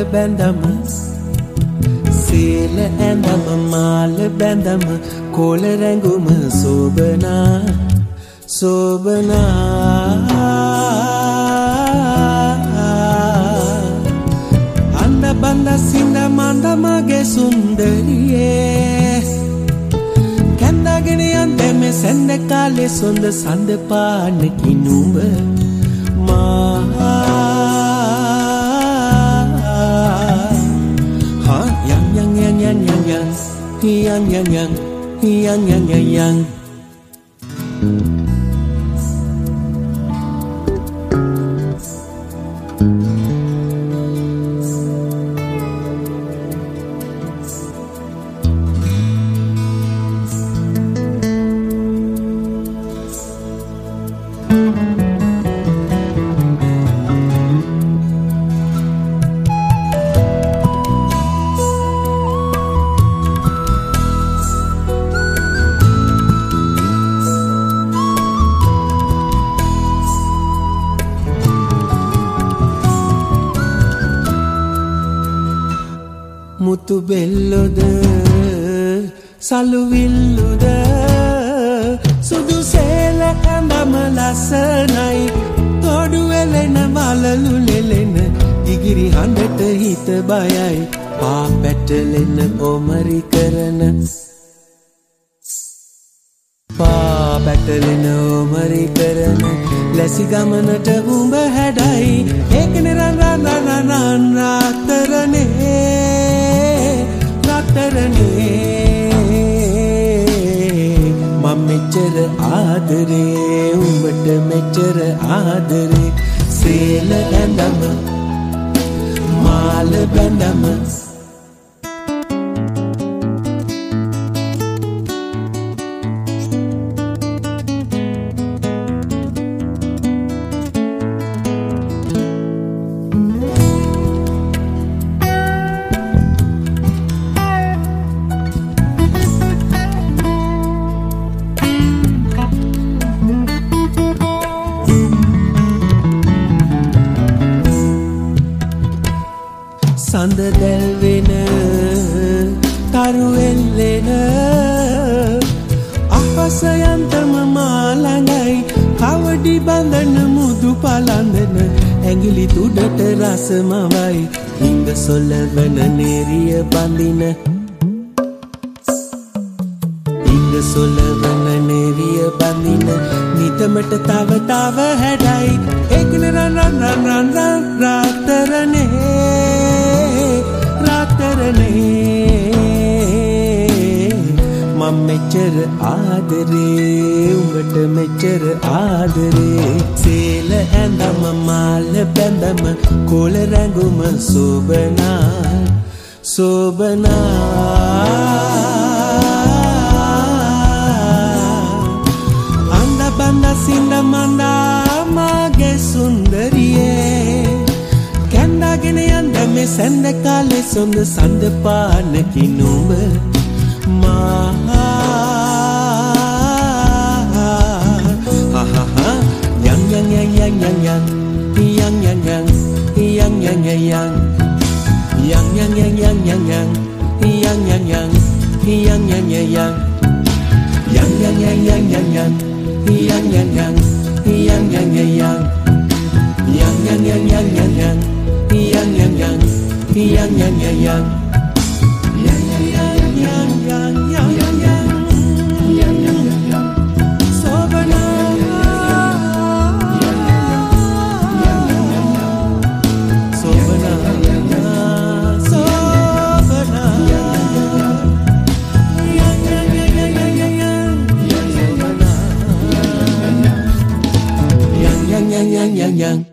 bendam seel endam mal bendam kol rangum sobana sobana anda banda sinda manda mage sundariye kandagene ande me sende kale sonda sande paane kinuba ma ha yang mutu belloda salu villuda sudu sela andama lasanai todu elena malalu lelena digiri handata hita bayai pa පැටලෙන omari කරන pa පැටලෙන omari කරන ලැසි ගමනට උඹ හැඩයි ඒකනේ රන් රාතරනේ මම මෙච්චර ආදරේ උඹට මෙච්චර ආදරේ සේල ඇඳම මාල බැඳම සඳ දැල්වෙන තරු එල්ලෙන අහස යන්තම මාළඟයි කවඩි බඳන මුදු පලඳන ඇඟිලි තුඩට රසමවයි හිඟ සොලවන නේරිය බඳින හිඟ සොලවන නේරිය බඳින නිතමට තව හැඩයි ඒකන රන් රාතරනේ මම මෙච්චර ආදරේ උඹට මෙච්චර ආදරේ සේල ඇඳම මාල බැඳම කොළ රැඟුම සෝබනා සෝබනා අඳ බඳ සිඳ මඳා මාගේ සුන්දරියේ කැන්දාගෙන යන්න මේ සැන්ද කාලේ සොඳ සඳ පාන කිනුඹ මා yang